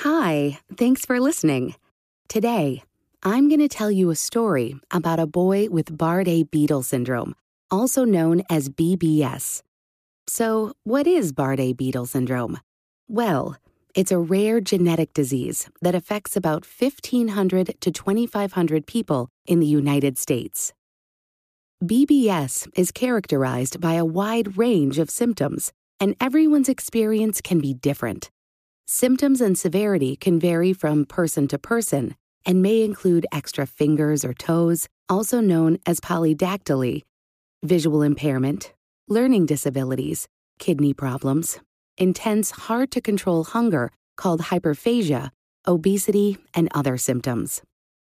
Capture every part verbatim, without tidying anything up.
Hi, thanks for listening. Today, I'm going to tell you a story about a boy with Bardet-Biedl syndrome, also known as B B S. So, what is Bardet-Biedl syndrome? Well, it's a rare genetic disease that affects about fifteen hundred to twenty-five hundred people in the United States. B B S is characterized by a wide range of symptoms, and everyone's experience can be different. Symptoms and severity can vary from person to person and may include extra fingers or toes, also known as polydactyly, visual impairment, learning disabilities, kidney problems, intense, hard-to-control hunger called hyperphagia, obesity, and other symptoms.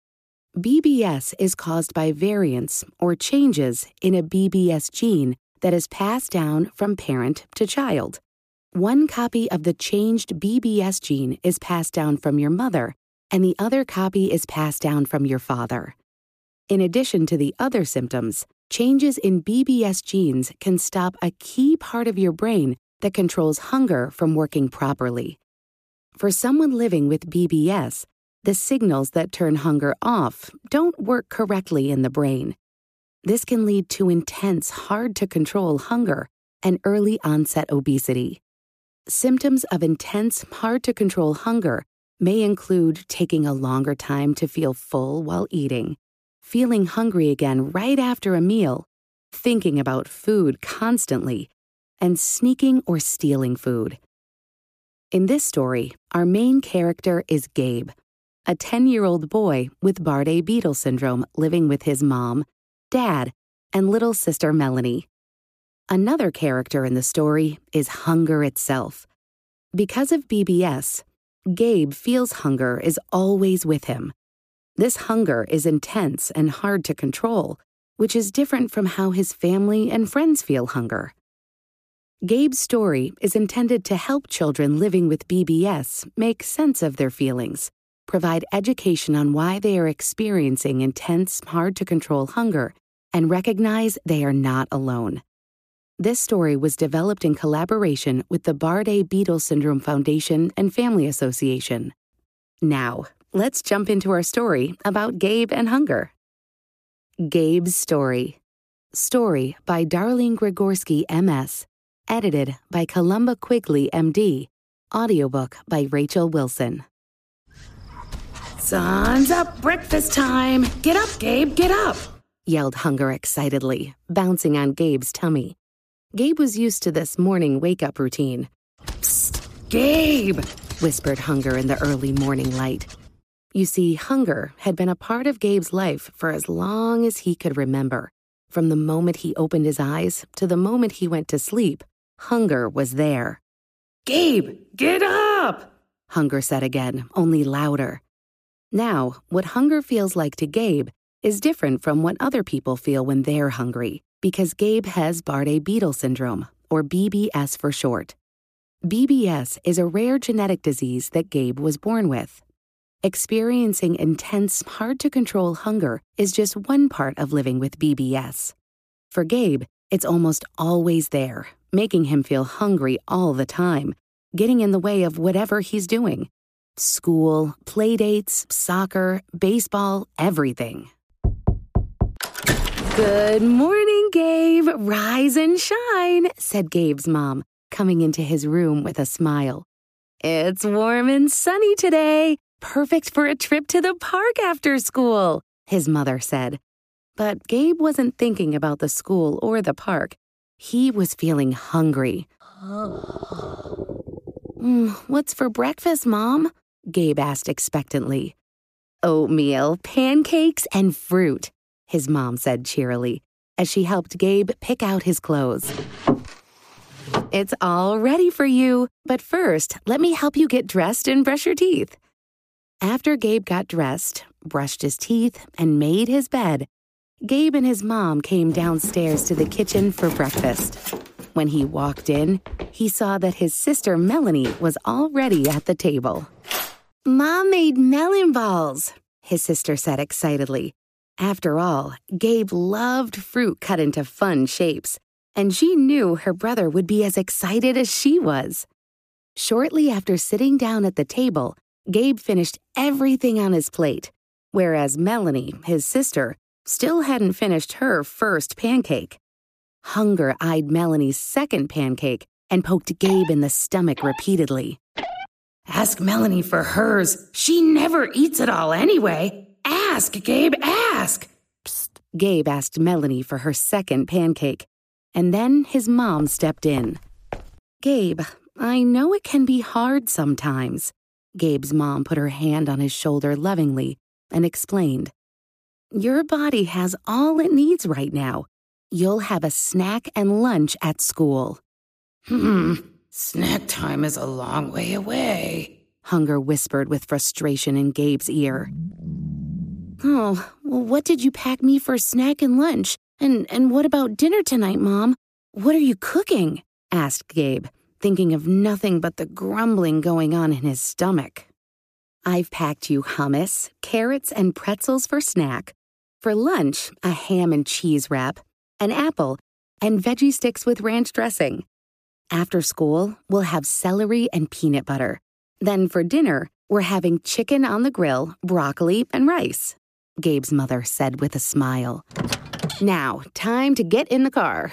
B B S is caused by variants or changes in a B B S gene that is passed down from parent to child. One copy of the changed B B S gene is passed down from your mother, and the other copy is passed down from your father. In addition to the other symptoms, changes in B B S genes can stop a key part of your brain that controls hunger from working properly. For someone living with B B S, the signals that turn hunger off don't work correctly in the brain. This can lead to intense, hard-to-control hunger and early onset obesity. Symptoms of intense, hard-to-control hunger may include taking a longer time to feel full while eating, feeling hungry again right after a meal, thinking about food constantly, and sneaking or stealing food. In this story, our main character is Gabe, a ten-year-old boy with Bardet-Biedl syndrome living with his mom, dad, and little sister Melanie. Another character in the story is hunger itself. Because of B B S, Gabe feels hunger is always with him. This hunger is intense and hard to control, which is different from how his family and friends feel hunger. Gabe's story is intended to help children living with B B S make sense of their feelings, provide education on why they are experiencing intense, hard-to-control hunger, and recognize they are not alone. This story was developed in collaboration with the Bardet-Biedl Syndrome Foundation and Family Association. Now, let's jump into our story about Gabe and hunger. Gabe's Story. Story by Darlene Gregorsky, M S. Edited by Columba Quigley, M D. Audiobook by Rachel Wilson. Sun's up, breakfast time. Get up, Gabe, get up, yelled Hunger excitedly, bouncing on Gabe's tummy. Gabe was used to this morning wake-up routine. Psst, Gabe, whispered Hunger in the early morning light. You see, Hunger had been a part of Gabe's life for as long as he could remember. From the moment he opened his eyes to the moment he went to sleep, Hunger was there. Gabe, get up, Hunger said again, only louder. Now, what hunger feels like to Gabe is different from what other people feel when they're hungry, because Gabe has Bardet-Biedl syndrome, or B B S for short. B B S is a rare genetic disease that Gabe was born with. Experiencing intense, hard-to-control hunger is just one part of living with B B S. For Gabe, it's almost always there, making him feel hungry all the time, getting in the way of whatever he's doing. School, play dates, soccer, baseball, everything. Good morning, Gabe. Rise and shine, said Gabe's mom, coming into his room with a smile. It's warm and sunny today. Perfect for a trip to the park after school, his mother said. But Gabe wasn't thinking about the school or the park. He was feeling hungry. mm, what's for breakfast, Mom? Gabe asked expectantly. Oatmeal, pancakes, and fruit, his mom said cheerily, as she helped Gabe pick out his clothes. It's all ready for you, but first, let me help you get dressed and brush your teeth. After Gabe got dressed, brushed his teeth, and made his bed, Gabe and his mom came downstairs to the kitchen for breakfast. When he walked in, he saw that his sister Melanie was already at the table. Mom made melon balls, his sister said excitedly. After all, Gabe loved fruit cut into fun shapes, and she knew her brother would be as excited as she was. Shortly after sitting down at the table, Gabe finished everything on his plate, whereas Melanie, his sister, still hadn't finished her first pancake. Hunger eyed Melanie's second pancake and poked Gabe in the stomach repeatedly. Ask Melanie for hers. She never eats it all anyway. Ask, Gabe, ask. Psst. Gabe asked Melanie for her second pancake, and then his mom stepped in. Gabe, I know it can be hard sometimes. Gabe's mom put her hand on his shoulder lovingly and explained. Your body has all it needs right now. You'll have a snack and lunch at school. Hmm, snack time is a long way away, Hunger whispered with frustration in Gabe's ear. Oh, well, what did you pack me for snack and lunch? And, and what about dinner tonight, Mom? What are you cooking? Asked Gabe, thinking of nothing but the grumbling going on in his stomach. I've packed you hummus, carrots, and pretzels for snack. For lunch, a ham and cheese wrap, an apple, and veggie sticks with ranch dressing. After school, we'll have celery and peanut butter. Then for dinner, we're having chicken on the grill, broccoli, and rice, Gabe's mother said with a smile. Now, time to get in the car.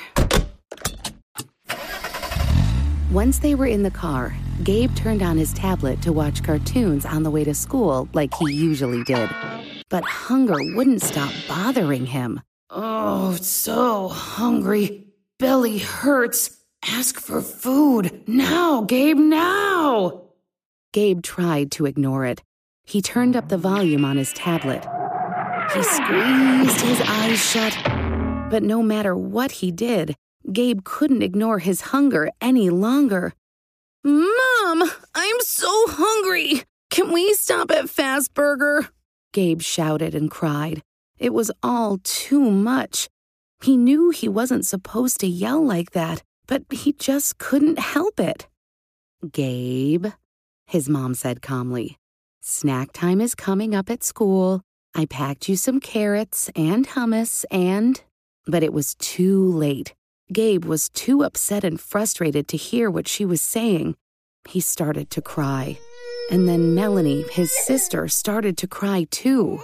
Once they were in the car, Gabe turned on his tablet to watch cartoons on the way to school like he usually did. But hunger wouldn't stop bothering him. Oh, so hungry. Belly hurts. Ask for food. Now, Gabe, now! Gabe tried to ignore it. He turned up the volume on his tablet. He squeezed his eyes shut. But no matter what he did, Gabe couldn't ignore his hunger any longer. Mom, I'm so hungry. Can we stop at Fast Burger? Gabe shouted and cried. It was all too much. He knew he wasn't supposed to yell like that, but he just couldn't help it. Gabe, his mom said calmly, snack time is coming up at school. I packed you some carrots and hummus and... But it was too late. Gabe was too upset and frustrated to hear what she was saying. He started to cry. And then Melanie, his sister, started to cry too.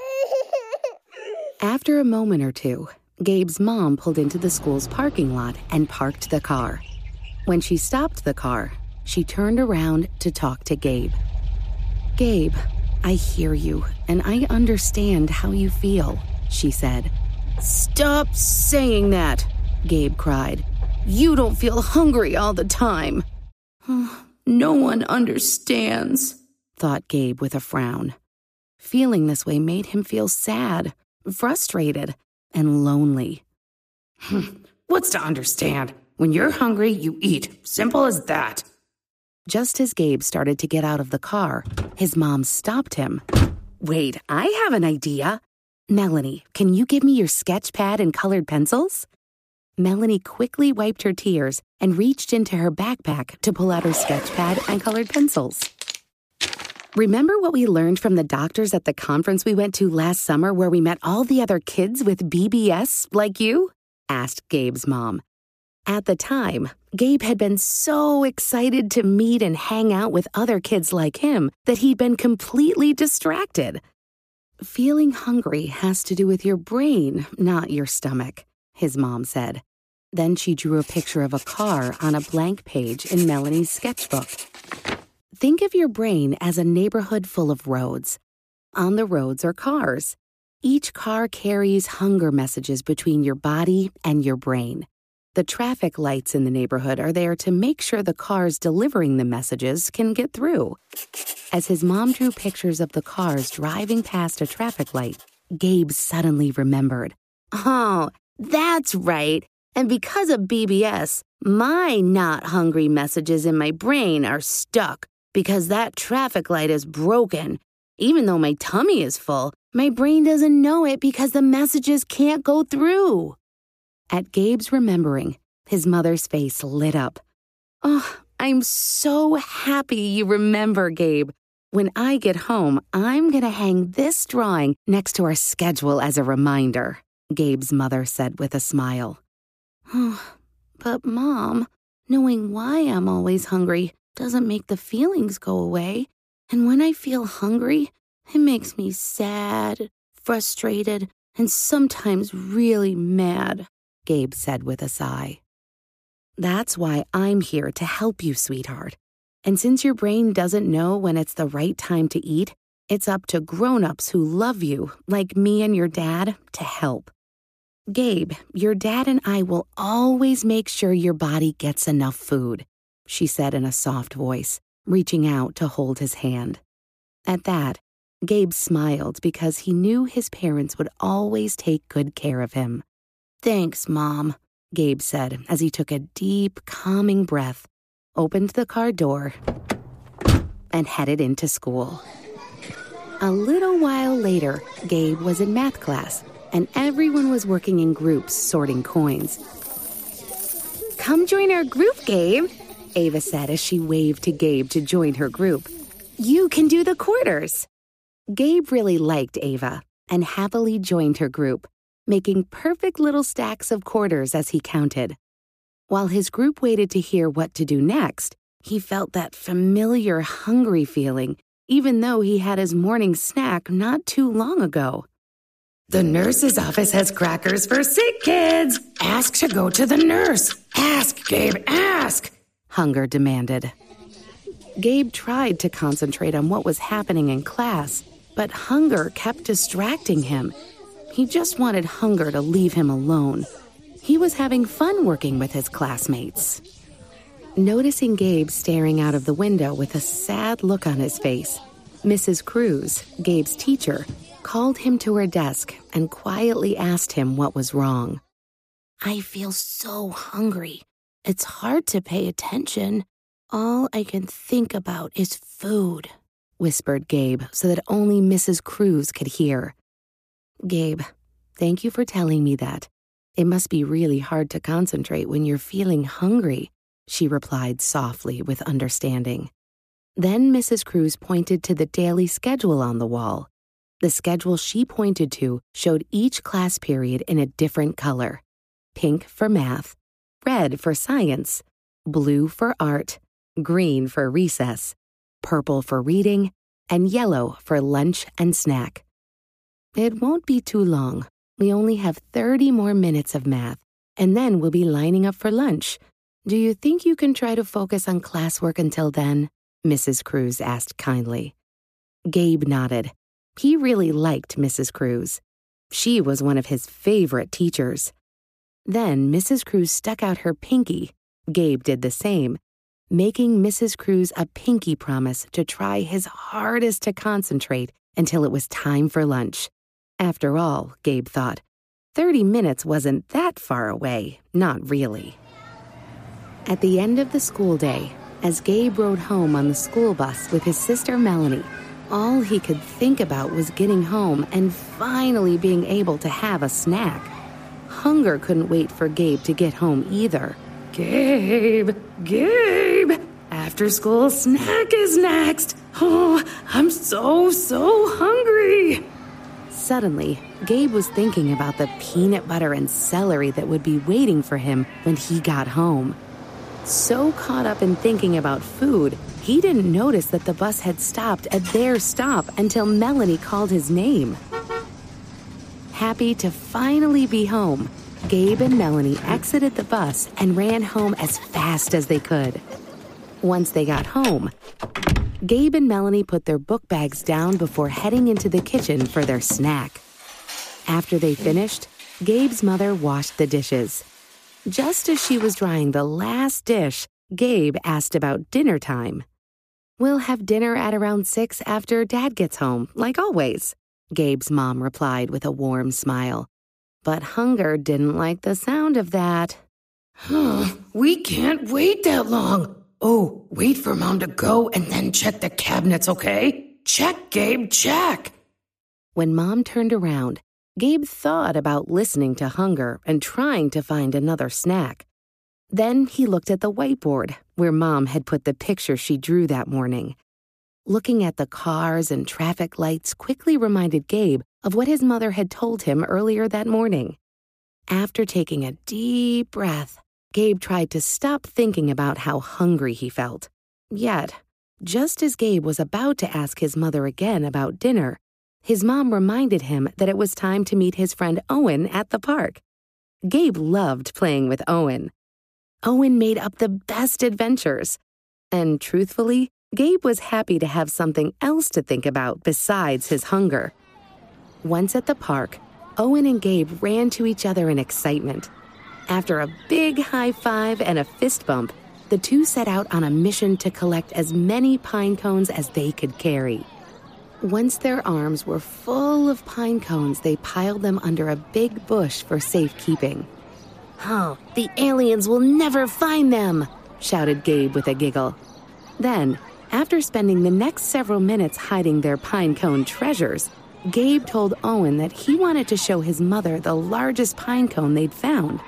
After a moment or two, Gabe's mom pulled into the school's parking lot and parked the car. When she stopped the car, she turned around to talk to Gabe. Gabe, I hear you, and I understand how you feel, she said. Stop saying that, Gabe cried. You don't feel hungry all the time. No one understands, thought Gabe with a frown. Feeling this way made him feel sad, frustrated, and lonely. What's to understand? When you're hungry, you eat. Simple as that. Just as Gabe started to get out of the car, his mom stopped him. Wait, I have an idea. Melanie, can you give me your sketch pad and colored pencils? Melanie quickly wiped her tears and reached into her backpack to pull out her sketch pad and colored pencils. Remember what we learned from the doctors at the conference we went to last summer where we met all the other kids with B B S like you? Asked Gabe's mom. At the time, Gabe had been so excited to meet and hang out with other kids like him that he'd been completely distracted. Feeling hungry has to do with your brain, not your stomach, his mom said. Then she drew a picture of a car on a blank page in Melanie's sketchbook. Think of your brain as a neighborhood full of roads. On the roads are cars. Each car carries hunger messages between your body and your brain. The traffic lights in the neighborhood are there to make sure the cars delivering the messages can get through. As his mom drew pictures of the cars driving past a traffic light, Gabe suddenly remembered. Oh, that's right. And because of B B S, my not hungry messages in my brain are stuck because that traffic light is broken. Even though my tummy is full, my brain doesn't know it because the messages can't go through. At Gabe's remembering, his mother's face lit up. Oh, I'm so happy you remember, Gabe. When I get home, I'm going to hang this drawing next to our schedule as a reminder, Gabe's mother said with a smile. Oh, but Mom, knowing why I'm always hungry doesn't make the feelings go away. And when I feel hungry, it makes me sad, frustrated, and sometimes really mad," Gabe said with a sigh. "That's why I'm here to help you, sweetheart. And since your brain doesn't know when it's the right time to eat, it's up to grown-ups who love you, like me and your dad, to help. Gabe, your dad and I will always make sure your body gets enough food," she said in a soft voice, reaching out to hold his hand. At that, Gabe smiled because he knew his parents would always take good care of him. "Thanks, Mom," Gabe said as he took a deep, calming breath, opened the car door, and headed into school. A little while later, Gabe was in math class, and everyone was working in groups sorting coins. "Come join our group, Gabe," Ava said as she waved to Gabe to join her group. "You can do the quarters." Gabe really liked Ava and happily joined her group, making perfect little stacks of quarters as he counted. While his group waited to hear what to do next, he felt that familiar hungry feeling, even though he had his morning snack not too long ago. "The nurse's office has crackers for sick kids. Ask to go to the nurse. Ask, Gabe, ask," Hunger demanded. Gabe tried to concentrate on what was happening in class, but Hunger kept distracting him. He just wanted Hunger to leave him alone. He was having fun working with his classmates. Noticing Gabe staring out of the window with a sad look on his face, Missus Cruz, Gabe's teacher, called him to her desk and quietly asked him what was wrong. "I feel so hungry. It's hard to pay attention. All I can think about is food," whispered Gabe so that only Missus Cruz could hear. "Gabe, thank you for telling me that. It must be really hard to concentrate when you're feeling hungry," she replied softly with understanding. Then Missus Cruz pointed to the daily schedule on the wall. The schedule she pointed to showed each class period in a different color: pink for math, red for science, blue for art, green for recess, purple for reading, and yellow for lunch and snack. "It won't be too long. We only have thirty more minutes of math, and then we'll be lining up for lunch. Do you think you can try to focus on classwork until then?" Missus Cruz asked kindly. Gabe nodded. He really liked Missus Cruz. She was one of his favorite teachers. Then Missus Cruz stuck out her pinky. Gabe did the same, making Missus Cruz a pinky promise to try his hardest to concentrate until it was time for lunch. After all, Gabe thought, thirty minutes wasn't that far away, not really. At the end of the school day, as Gabe rode home on the school bus with his sister Melanie, all he could think about was getting home and finally being able to have a snack. Hunger couldn't wait for Gabe to get home either. "Gabe, Gabe, after school snack is next. Oh, I'm so, so hungry." Suddenly, Gabe was thinking about the peanut butter and celery that would be waiting for him when he got home. So caught up in thinking about food, he didn't notice that the bus had stopped at their stop until Melanie called his name. Happy to finally be home, Gabe and Melanie exited the bus and ran home as fast as they could. Once they got home, Gabe and Melanie put their book bags down before heading into the kitchen for their snack. After they finished, Gabe's mother washed the dishes. Just as she was drying the last dish, Gabe asked about dinner time. "We'll have dinner at around six after Dad gets home, like always," Gabe's mom replied with a warm smile. But Hunger didn't like the sound of that. "We can't wait that long. Oh, wait for Mom to go and then check the cabinets, okay? Check, Gabe, check." When Mom turned around, Gabe thought about listening to Hunger and trying to find another snack. Then he looked at the whiteboard where Mom had put the picture she drew that morning. Looking at the cars and traffic lights quickly reminded Gabe of what his mother had told him earlier that morning. After taking a deep breath, Gabe tried to stop thinking about how hungry he felt. Yet, Just as Gabe was about to ask his mother again about dinner, his mom reminded him that it was time to meet his friend Owen at the park. Gabe loved playing with Owen. Owen made up the best adventures. And truthfully, Gabe was happy to have something else to think about besides his hunger. Once at the park, Owen and Gabe ran to each other in excitement. After a big high five and a fist bump, the two set out on a mission to collect as many pine cones as they could carry. Once their arms were full of pine cones, they piled them under a big bush for safekeeping. "Oh, the aliens will never find them!" shouted Gabe with a giggle. Then, after spending the next several minutes hiding their pine cone treasures, Gabe told Owen that he wanted to show his mother the largest pine cone they'd found.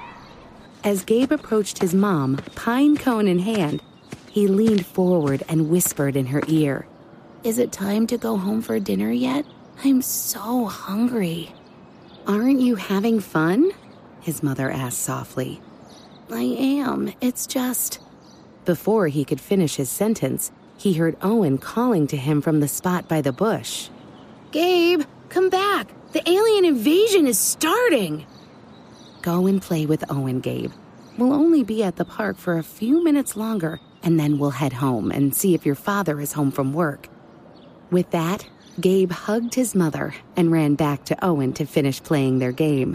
As Gabe approached his mom, pine cone in hand, he leaned forward and whispered in her ear, "Is it time to go home for dinner yet? I'm so hungry." "Aren't you having fun?" his mother asked softly. "I am. It's just..." Before he could finish his sentence, he heard Owen calling to him from the spot by the bush. "Gabe, come back! The alien invasion is starting!" "Go and play with Owen, Gabe. We'll only be at the park for a few minutes longer, and then we'll head home and see if your father is home from work." With that, Gabe hugged his mother and ran back to Owen to finish playing their game.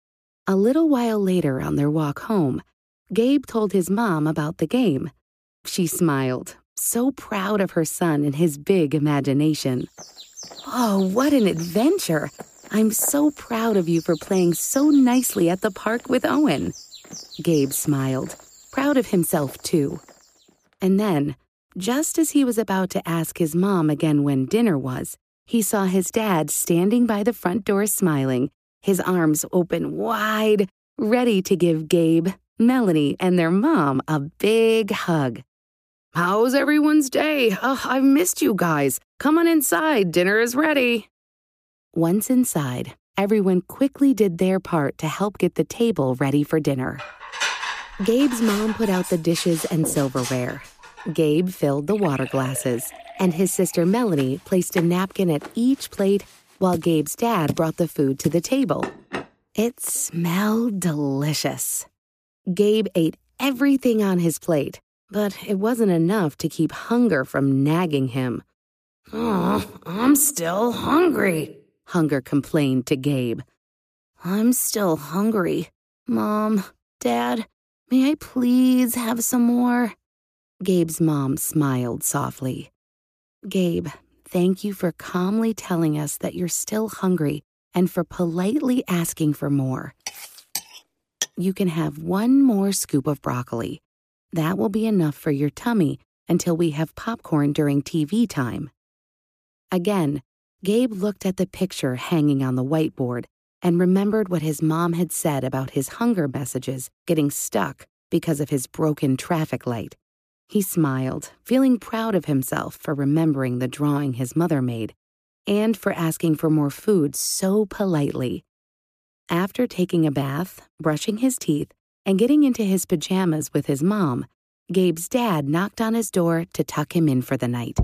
A little while later on their walk home, Gabe told his mom about the game. She smiled, so proud of her son and his big imagination. "Oh, what an adventure! I'm so proud of you for playing so nicely at the park with Owen." Gabe smiled, proud of himself too. And then, just as he was about to ask his mom again when dinner was, he saw his dad standing by the front door smiling, his arms open wide, ready to give Gabe, Melanie, and their mom a big hug. "How's everyone's day? Oh, I've missed you guys. Come on inside, dinner is ready." Once inside, everyone quickly did their part to help get the table ready for dinner. Gabe's mom put out the dishes and silverware. Gabe filled the water glasses, and his sister Melanie placed a napkin at each plate while Gabe's dad brought the food to the table. It smelled delicious. Gabe ate everything on his plate, but it wasn't enough to keep hunger from nagging him. "Oh, I'm still hungry," Hunger complained to Gabe. "I'm still hungry. Mom, Dad, may I please have some more?" Gabe's mom smiled softly. "Gabe, thank you for calmly telling us that you're still hungry and for politely asking for more. You can have one more scoop of broccoli. That will be enough for your tummy until we have popcorn during T V time." Again, Gabe looked at the picture hanging on the whiteboard and remembered what his mom had said about his hunger messages getting stuck because of his broken traffic light. He smiled, feeling proud of himself for remembering the drawing his mother made and for asking for more food so politely. After taking a bath, brushing his teeth, and getting into his pajamas with his mom, Gabe's dad knocked on his door to tuck him in for the night.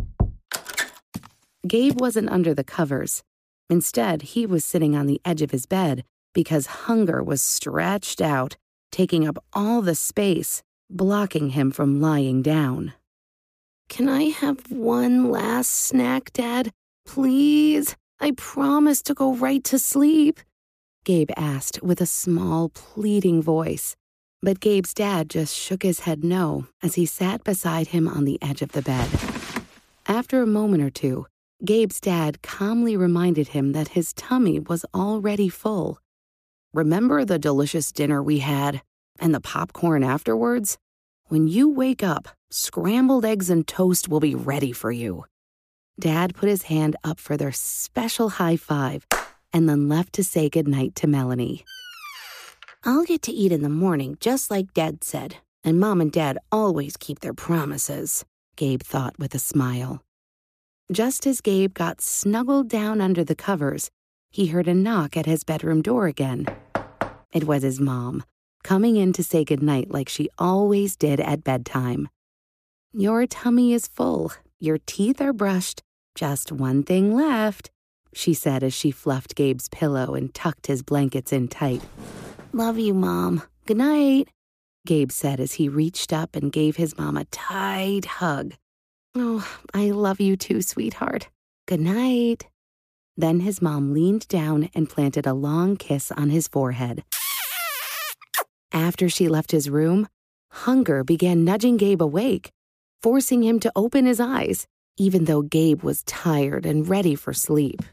Gabe wasn't under the covers. Instead, he was sitting on the edge of his bed because hunger was stretched out, taking up all the space, blocking him from lying down. "Can I have one last snack, Dad? Please? I promise to go right to sleep," Gabe asked with a small, pleading voice. But Gabe's dad just shook his head no as he sat beside him on the edge of the bed. After a moment or two, Gabe's dad calmly reminded him that his tummy was already full. "Remember the delicious dinner we had and the popcorn afterwards? When you wake up, scrambled eggs and toast will be ready for you." Dad put his hand up for their special high five and then left to say goodnight to Melanie. "I'll get to eat in the morning just like Dad said, and Mom and Dad always keep their promises," Gabe thought with a smile. Just as Gabe got snuggled down under the covers, he heard a knock at his bedroom door again. It was his mom, coming in to say goodnight like she always did at bedtime. "Your tummy is full. Your teeth are brushed. Just one thing left," she said as she fluffed Gabe's pillow and tucked his blankets in tight. "Love you, Mom. Good night," Gabe said as he reached up and gave his mom a tight hug. "Oh, I love you too, sweetheart. Good night." Then his mom leaned down and planted a long kiss on his forehead. After she left his room, hunger began nudging Gabe awake, forcing him to open his eyes, even though Gabe was tired and ready for sleep.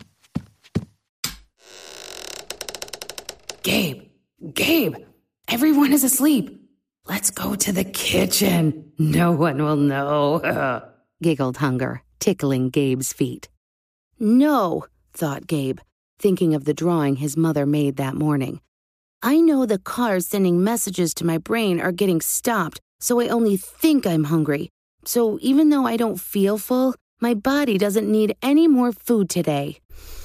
"Gabe, Gabe, everyone is asleep. Let's go to the kitchen. No one will know," giggled Hunger, tickling Gabe's feet. "No," thought Gabe, thinking of the drawing his mother made that morning. "I know the cars sending messages to my brain are getting stopped, so I only think I'm hungry. So even though I don't feel full, my body doesn't need any more food today."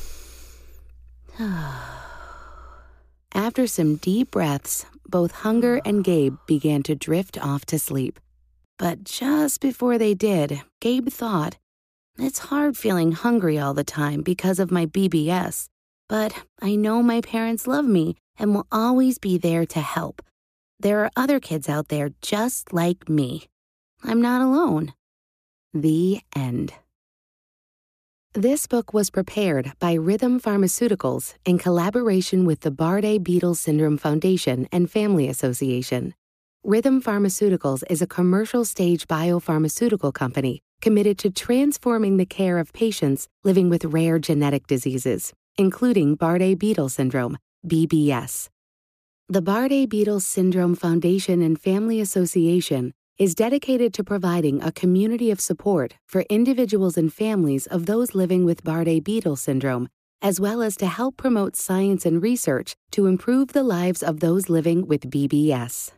After some deep breaths, both Hunger and Gabe began to drift off to sleep. But just before they did, Gabe thought, "It's hard feeling hungry all the time because of my B B S, but I know my parents love me and will always be there to help. There are other kids out there just like me. I'm not alone." The end. This book was prepared by Rhythm Pharmaceuticals in collaboration with the Bardet-Biedl Syndrome Foundation and Family Association. Rhythm Pharmaceuticals is a commercial-stage biopharmaceutical company committed to transforming the care of patients living with rare genetic diseases, including Bardet-Biedl syndrome, B B S. The Bardet-Biedl Syndrome Foundation and Family Association is dedicated to providing a community of support for individuals and families of those living with Bardet-Biedl syndrome, as well as to help promote science and research to improve the lives of those living with B B S.